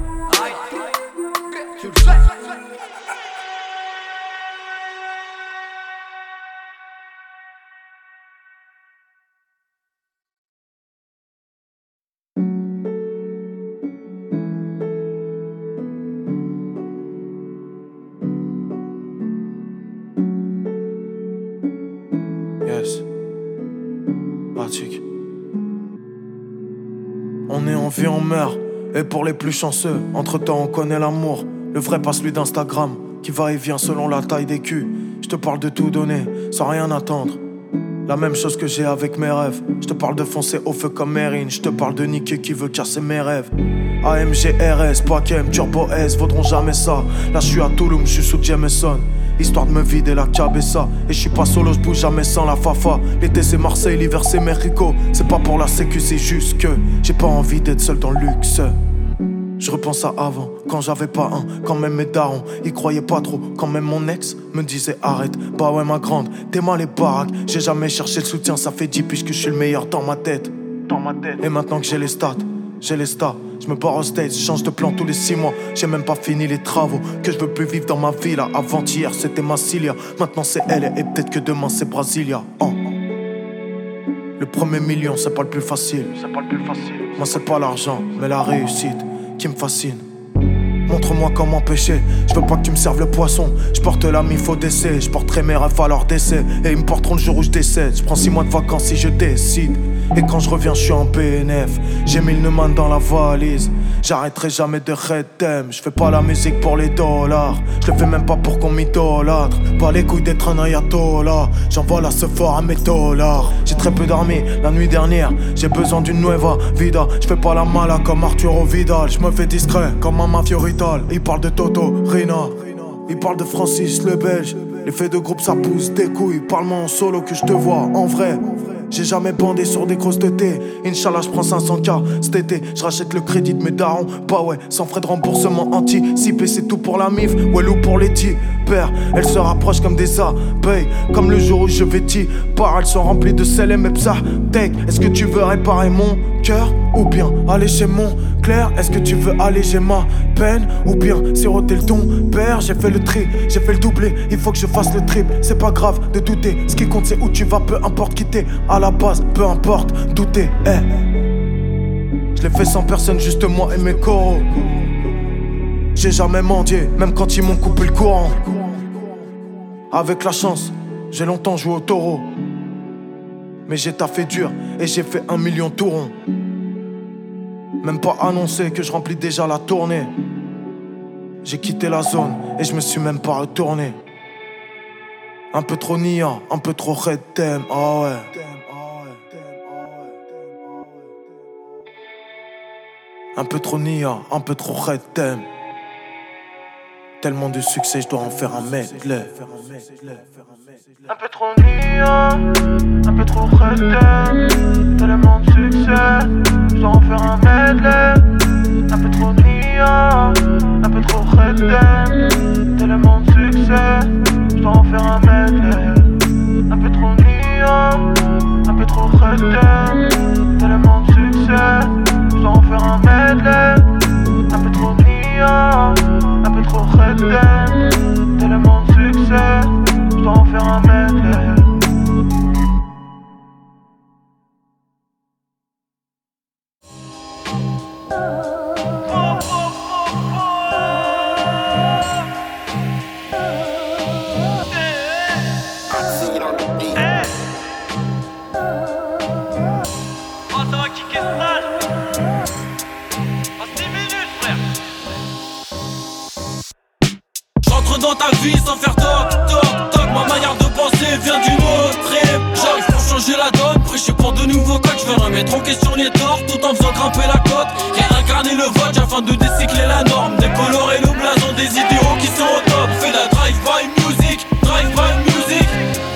On est en vie, on meurt. Et pour les plus chanceux, entre temps on connaît l'amour. Le vrai pas celui d'Instagram, qui va et vient selon la taille des culs. Je te parle de tout donner, sans rien attendre. La même chose que j'ai avec mes rêves. Je te parle de foncer au feu comme Marine. Je te parle de niquer qui veut casser mes rêves. A M G R S, Pakem, Turbo S, vaudront jamais ça. Là je suis à Toulouse, je suis sous Jameson. Histoire de me vider la cabessa. Et je suis pas solo, je bouge jamais sans la fafa. L'été c'est Marseille, l'hiver c'est Mexico. C'est pas pour la sécu, c'est juste que j'ai pas envie d'être seul dans le luxe. Je repense à avant, quand j'avais pas un, quand même mes darons, ils croyaient pas trop, quand même mon ex me disait arrête, bah ouais ma grande, t'es mal les baraques, j'ai jamais cherché le soutien, ça fait dix piges que je suis le meilleur dans ma tête, dans ma tête. Et maintenant que j'ai les stats, j'ai les stats, je me barre au stage, je change de plan tous les six mois, j'ai même pas fini les travaux, que je veux plus vivre dans ma vie là, avant-hier c'était Massilia, maintenant c'est elle, et peut-être que demain c'est Brasilia, oh. Le premier million c'est pas le plus facile, c'est pas le plus facile, moi c'est pas l'argent, mais la réussite qui me fascine. Montre-moi comment pêcher. Je veux pas que tu me serves le poisson. Je porte l'âme, il faut décès. Je porterai mes rêves à leur décès. Et ils me porteront le jour où je décède. Je prends six mois de vacances si je décide. Et quand je reviens, je suis en P N F. J'ai mille Neumann dans la valise. J'arrêterai jamais de red thème. Je fais pas la musique pour les dollars. Je le fais même pas pour qu'on m'idolâtre. Pas les couilles d'être un ayatollah. J'envoie la Sephora à mes dollars. J'ai très peu dormi la nuit dernière. J'ai besoin d'une nueva vida. Je fais pas la mala comme Arturo Vidal. Je me fais discret comme un mafiorita. Il parle de Toto, Rina. Il parle de Francis le Belge. L'effet de groupe ça pousse des couilles. Parle-moi en solo que je te vois en vrai. J'ai jamais bandé sur des grosses tétés. Inch'Allah j'prends cinq cents K cet été. J'rachète le crédit de mes darons. Bah ouais, sans frais de remboursement anticipé. C'est tout pour la mif, ouais ou pour les père. Elle se rapproche comme des abeilles. Comme le jour où je vais t'y par. Elles sont remplies de sel et mes psa tech. Est-ce que tu veux réparer mon cœur ou bien aller chez mon clair? Est-ce que tu veux alléger ma peine ou bien siroter le ton père? J'ai fait le tri, j'ai fait le doublé. Il faut que je fasse le triple. C'est pas grave de douter. Ce qui compte c'est où tu vas, peu importe qui t'es. À la base, peu importe, douter, eh. Je l'ai fait sans personne, juste moi et mes coraux. J'ai jamais mendié, même quand ils m'ont coupé le courant. Avec la chance, j'ai longtemps joué au taureau. Mais j'ai taffé dur et j'ai fait un million tout rond. Même pas annoncé que je remplis déjà la tournée. J'ai quitté la zone et je me suis même pas retourné. Un peu trop nia, un peu trop red thème, ah ouais. Un peu trop nia, un peu trop red thème. Tellement de succès, je dois en faire un medley. Un peu trop nia, un peu trop red thème. Tellement de succès, je dois en faire un medley. Un peu trop nia, un peu trop red thème. Tellement de succès, je dois en faire un medley. Un peu trop nia, un peu trop red thème. Tellement de succès, je dois en faire un medley. Un peu trop nia, un peu trop red thème. Tellement de succès, je dois en faire un medley. Dans ta vie sans faire toc toc toc. Ma manière de penser vient d'une autre trip. J'arrive pour changer la donne, prêcher pour de nouveaux codes. Je vais remettre en question les torts tout en faisant grimper la côte. Réincarner le vote afin de décycler la norme. Décolorer le blason des idéaux qui sont au top. Fais la drive-by music, drive-by music.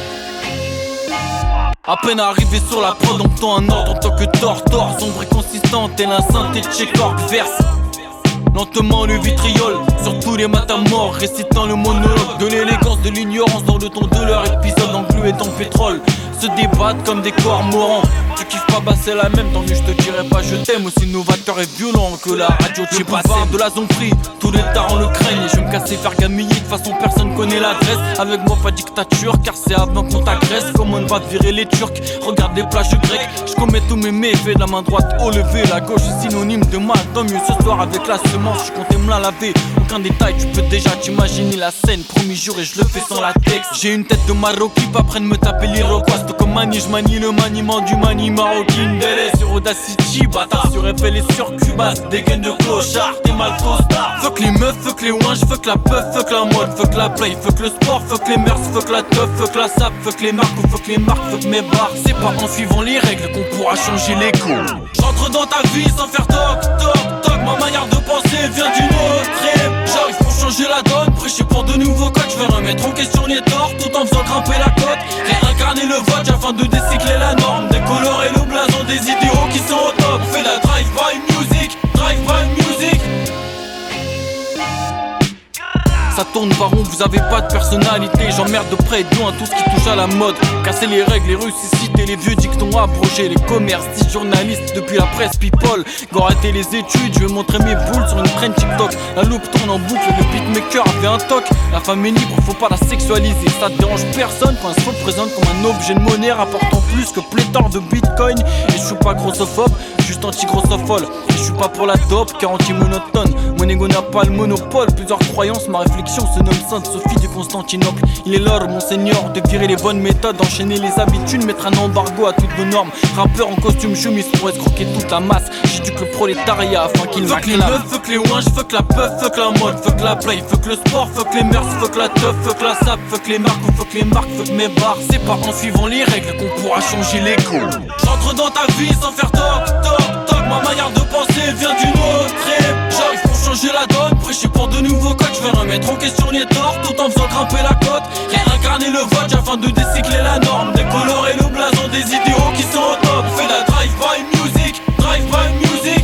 À peine arrivé sur la prod, on tend un ordre en tant que tortor. Sombre et consistant, tel un synthé de Chekhov verse lentement le vitriol sur tous les matins morts, récitant le monologue de l'élégance, de l'ignorance dans le ton de leur épisode englué dans le pétrole. Se débattent comme des cormorans. Tu kiffes pas, bah c'est la même. Tant mieux, je te dirai pas je t'aime. Aussi novateur et violent que la radio. J'ai passé de la zombie, tous les tards le craignent. Et je vais me casser faire gamiller, de toute façon personne connaît l'adresse. Avec moi pas dictature, car c'est avant qu'on t'agresse. Comment on va virer les Turcs, regarde les plages grecques. Je commets tous mes méfaits, la main droite au lever. La gauche est synonyme de mal, tant mieux ce soir avec la semence. Je comptais me la laver, aucun détail, tu peux déjà t'imaginer la scène. Promis juré, je le fais sans latex. J'ai une tête de Marocain, pas près de me taper l'Iroquois. C'est comme mani, je manie le maniement du mani marocain. Délai sur Audacity, bâtard sur F L et sur Cubase. Des gaines de clochard, t'es mal costard. Fuck les meufs, fuck les ouinges, fuck la puff, fuck la mode, fuck la play, fuck le sport, fuck les mœurs, fuck la teuf, fuck la sap, fuck les marques ou fuck les marques, fuck mes bars. C'est pas en suivant les règles qu'on pourra changer les coups. J'entre dans ta vie sans faire toc, toc, toc. Ma manière de penser vient d'une autre ère. J'arrive pour changer la donne, prêcher pour de nouveaux codes. Je vais remettre en question les torts tout en faisant grimper la côte. Réincarner le vote afin de décycler la norme. Décolorer le blason des idéaux qui sont au top. On fait la drive-by music, drive-by music. Ça tourne par rond, vous avez pas de personnalité. J'emmerde de près et de loin tout ce qui touche à la mode. Casser les règles, les ressusciter les vieux dictons, abroger les commerces, dix journalistes depuis la presse people. Go arrêter les études, je vais montrer mes boules sur une traîne TikTok. La loupe tourne en boucle, le beatmaker avait un toc. La femme est libre, faut pas la sexualiser. Ça dérange personne quand elle se représente comme un objet de monnaie rapportant plus que pléthore de bitcoin. Et je suis pas grossophobe, juste anti-grossophole. Et je suis pas pour la dope, car anti-monotone. Mon ego n'a pas le monopole, plusieurs croyances, ma réflexion se nomme Sainte Sophie du Constantinople. Il est l'heure, mon seigneur, de virer les bonnes méthodes, enchaîner les habitudes, mettre un embargo à toutes vos normes. Rappeur en costume chemise pour escroquer toute la masse. J'éduque le prolétariat afin qu'il m'acclame. Fuck les meufs, fuck les ouinges, fuck la puff, fuck la mode, fuck la play, fuck le sport, fuck les mœurs, fuck la teuf, fuck la sap, fuck les marques ou fuck les marques, fuck mes bars. C'est pas en suivant les règles qu'on pourra changer les coups. J'entre dans ta vie sans faire toc, toc, toc. Ma manière de penser vient d'une autre ère. J'arrive pour changer la donne, prêcher pour de nouveaux codes. Je vais remettre en question les torts tout en faisant grimper la côte. Réincarner le vote afin de décycler la norme. Décolorer le blason des idéaux qui sont au top. On fait la drive-by music, drive-by music.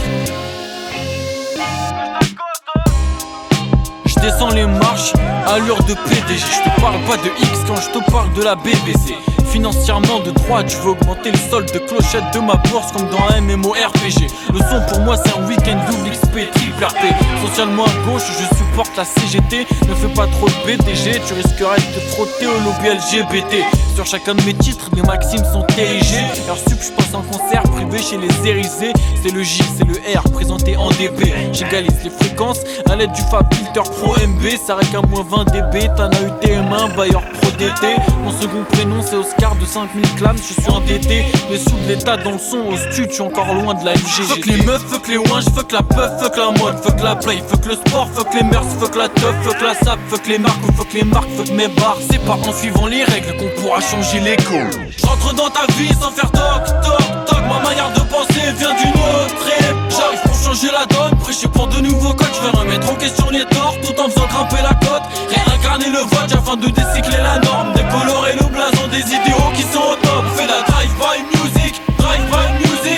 Je descends les marches, allure de P D G. Je te parle pas de X quand je te parle de la B B C. Financièrement de droite, je veux augmenter le solde de clochette de ma bourse comme dans un M M O R P G. Le son pour moi c'est un week-end double X P, triple R P. Socialement à gauche, je supporte la C G T. Ne fais pas trop de B D G, tu risquerais de te frotter au lobby L G B T. Sur chacun de mes titres, les maximes sont érigés. Heure sup, je passe en concert privé chez les Érisés. C'est le J, c'est le R, présenté en D B. J'égalise les fréquences à l'aide du Fab Filter Pro M B. Ça règle un moins vingt décibels, t'en as eu T M un, Bayer Pro D T. Mon second prénom c'est Oscar de cinq mille clams, je suis endetté. Les sous de l'état dans le son au stud, je suis encore loin de la L G G. Fuck les meufs, fuck les ouinges, fuck la puff, fuck la mode, fuck la play, fuck le sport, fuck les mœurs, fuck la teuf, fuck la sap, fuck les marques ou fuck les marques, fuck mes bars. C'est pas en suivant les règles qu'on pourra changer les coups. J'entre dans ta vie sans faire toc, toc, toc. Ma manière de penser vient d'une autre ère. J'arrive pour changer la donne, prêcher pour de nouveaux codes. Je vais remettre en question les torts tout en faisant grimper la côte. Réincarner le vote afin de décycler la norme. Décolorer le blason des idéaux qui sont au top. On fait la drive-by music, drive-by music.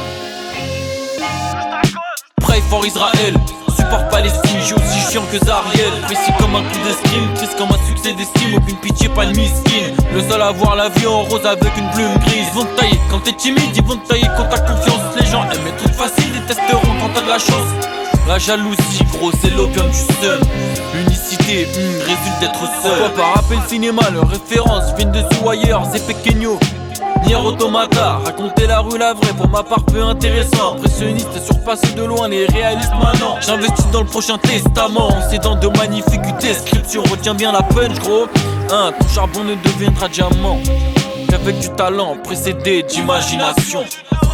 Pray for Israël, support Palestine, j'ai aussi chiant que Zariel. Précis comme un coup de skill, triste comme un succès d'estime. Aucune pitié, pas le miskin. Le seul à voir la vie en rose avec une plume grise. Ils vont te tailler quand t'es timide, ils vont te tailler quand t'as confiance. Les gens aiment les trucs faciles, détesteront quand t'as de la chance. La jalousie, gros, c'est l'opium du seum. L'unicité, hmm, résulte d'être seul. Pourquoi pas rappeler le cinéma, leurs références viennent de sous ailleurs, c'est pequeño. Nier Automata, raconter la rue la vraie, pour ma part peu intéressant. Impressionniste, surpasse de loin les réalistes maintenant. J'investis dans le prochain testament, en cédant de magnifiques descriptions. Retiens bien la punch gros, hein, ton charbon ne deviendra diamant qu'avec du talent précédé d'imagination.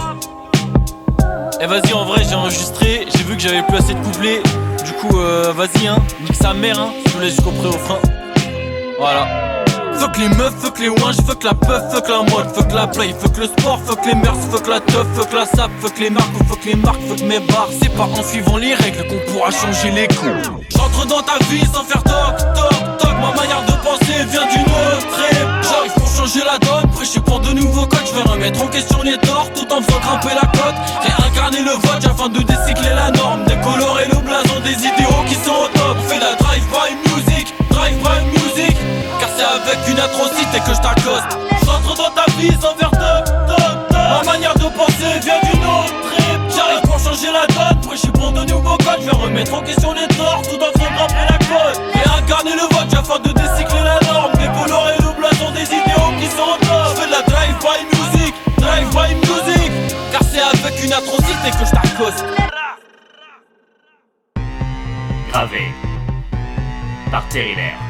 Eh vas-y, en vrai j'ai enregistré, j'ai vu que j'avais plus assez de couplets. Du coup euh, vas-y hein, nique sa mère hein, je te laisse jusqu'au pré-refrain. Voilà. Fuck les meufs, fuck les ouinges, fuck la puff, fuck la mode, fuck la play, fuck le sport, fuck les mœurs, fuck la teuf, fuck la sap, fuck les marques ou fuck les marques, fuck mes bars. C'est pas en suivant les règles qu'on pourra changer les coups. J'entre dans ta vie sans faire toc, toc, toc. Ma manière de penser vient d'une autre ère. J'arrive pour changer la donne, prêcher pour de nouveaux codes. Je vais remettre en question les torts tout en faisant grimper la côte. Réincarner le vote afin de décycler la norme. Décolorer le blason des idéaux qui sont au top. On fait la drive-by music, drive-by music. Car c'est avec une atrocité que je t'accoste. J'entre dans ta vie sans faire toc, toc, toc. Ma manière de penser vient d'une autre ère. J'arrive pour changer la donne, prêcher pour de nouveaux codes. Je vais remettre en question les torts tout en faisant grimper la côte. Réincarner le vote afin de décycler la norme. Décolorer le blason des idéaux qui sont au top. Je fais de la drive-by music, drive-by music. Car c'est avec une atrocité que je t'accoste. Gravé par Terrilaire.